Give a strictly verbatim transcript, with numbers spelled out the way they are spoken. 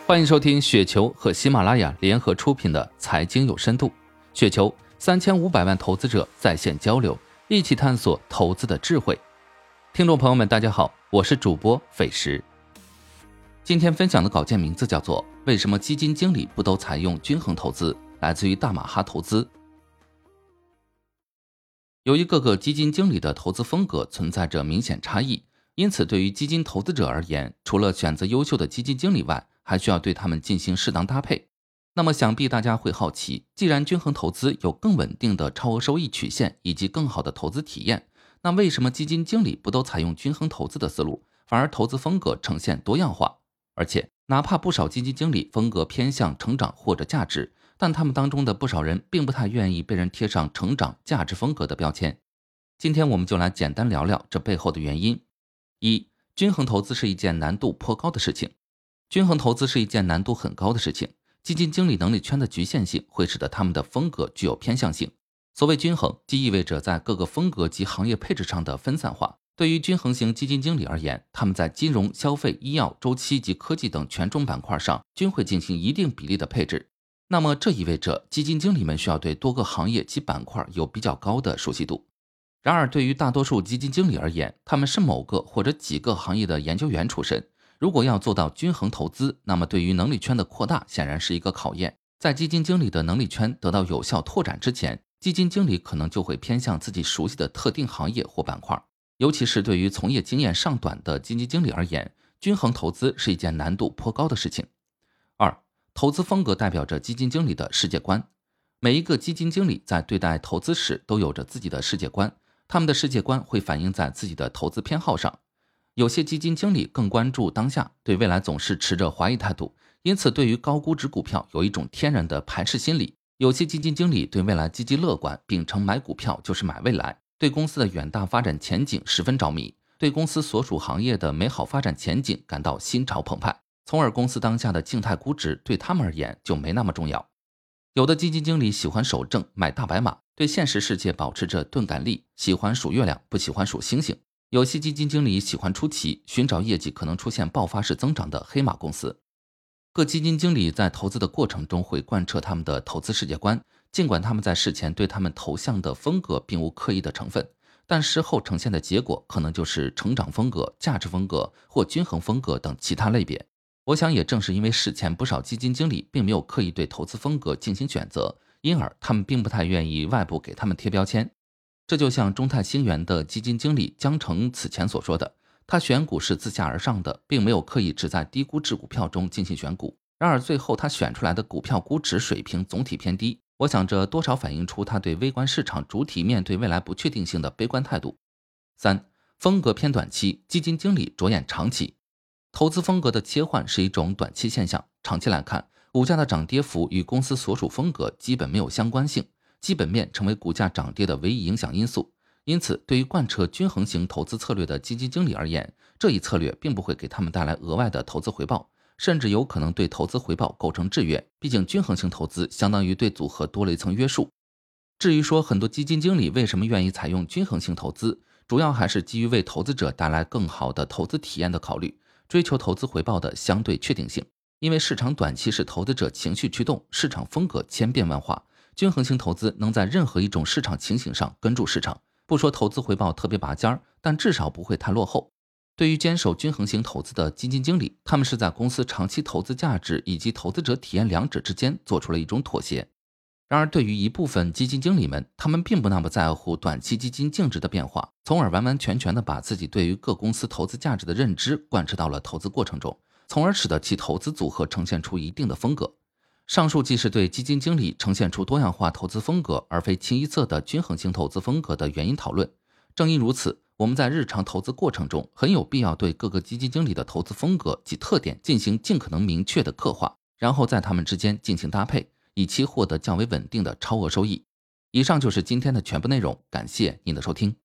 欢迎收听雪球和喜马拉雅联合出品的财经有深度。雪球三千五百万投资者在线交流，一起探索投资的智慧。听众朋友们大家好，我是主播斐石。今天分享的稿件名字叫做为什么基金经理不都采用均衡投资，来自于大马哈投资。由于各个基金经理的投资风格存在着明显差异，因此对于基金投资者而言，除了选择优秀的基金经理外，还需要对他们进行适当搭配。那么想必大家会好奇，既然均衡投资有更稳定的超额收益曲线以及更好的投资体验，那为什么基金经理不都采用均衡投资的思路，反而投资风格呈现多样化？而且哪怕不少基金经理风格偏向成长或者价值，但他们当中的不少人并不太愿意被人贴上成长价值风格的标签。今天我们就来简单聊聊这背后的原因。一、均衡投资是一件难度颇高的事情。均衡投资是一件难度很高的事情，基金经理能力圈的局限性会使得他们的风格具有偏向性。所谓均衡，即意味着在各个风格及行业配置上的分散化。对于均衡型基金经理而言，他们在金融、消费、医药、周期及科技等权重板块上均会进行一定比例的配置。那么这意味着基金经理们需要对多个行业及板块有比较高的熟悉度。然而对于大多数基金经理而言，他们是某个或者几个行业的研究员出身，如果要做到均衡投资，那么对于能力圈的扩大显然是一个考验。在基金经理的能力圈得到有效拓展之前，基金经理可能就会偏向自己熟悉的特定行业或板块。尤其是对于从业经验尚短的基金经理而言，均衡投资是一件难度颇高的事情。二、投资风格代表着基金经理的世界观。每一个基金经理在对待投资时都有着自己的世界观，他们的世界观会反映在自己的投资偏好上。有些基金经理更关注当下，对未来总是持着怀疑态度，因此对于高估值股票有一种天然的排斥心理。有些基金经理对未来积极乐观，秉承买股票就是买未来，对公司的远大发展前景十分着迷，对公司所属行业的美好发展前景感到心潮澎湃，从而公司当下的静态估值对他们而言就没那么重要。有的基金经理喜欢守正，买大白马，对现实世界保持着钝感力，喜欢数月亮，不喜欢数星星。有些基金经理喜欢出奇，寻找业绩可能出现爆发式增长的黑马公司。各基金经理在投资的过程中会贯彻他们的投资世界观，尽管他们在事前对他们投向的风格并无刻意的成分，但事后呈现的结果可能就是成长风格、价值风格或均衡风格等其他类别。我想也正是因为事前不少基金经理并没有刻意对投资风格进行选择，因而他们并不太愿意外部给他们贴标签。这就像中泰兴源的基金经理江成此前所说的，他选股是自下而上的，并没有刻意只在低估值股票中进行选股，然而最后他选出来的股票估值水平总体偏低，我想这多少反映出他对微观市场主体面对未来不确定性的悲观态度。三、风格偏短期，基金经理着眼长期。投资风格的切换是一种短期现象，长期来看，股价的涨跌幅与公司所属风格基本没有相关性，基本面成为股价涨跌的唯一影响因素。因此对于贯彻均衡型投资策略的基金经理而言，这一策略并不会给他们带来额外的投资回报，甚至有可能对投资回报构成制约，毕竟均衡型投资相当于对组合多了一层约束。至于说很多基金经理为什么愿意采用均衡型投资，主要还是基于为投资者带来更好的投资体验的考虑，追求投资回报的相对确定性。因为市场短期是投资者情绪驱动，市场风格千变万化，均衡型投资能在任何一种市场情形上跟住市场，不说投资回报特别拔尖儿，但至少不会太落后。对于坚守均衡型投资的基金经理，他们是在公司长期投资价值以及投资者体验两者之间做出了一种妥协。然而对于一部分基金经理们，他们并不那么在乎短期基金净值的变化，从而完完全全地把自己对于各公司投资价值的认知贯彻到了投资过程中，从而使得其投资组合呈现出一定的风格。上述既是对基金经理呈现出多样化投资风格而非清一色的均衡型投资风格的原因讨论。正因如此，我们在日常投资过程中很有必要对各个基金经理的投资风格及特点进行尽可能明确的刻画，然后在他们之间进行搭配，以期获得较为稳定的超额收益。以上就是今天的全部内容，感谢您的收听。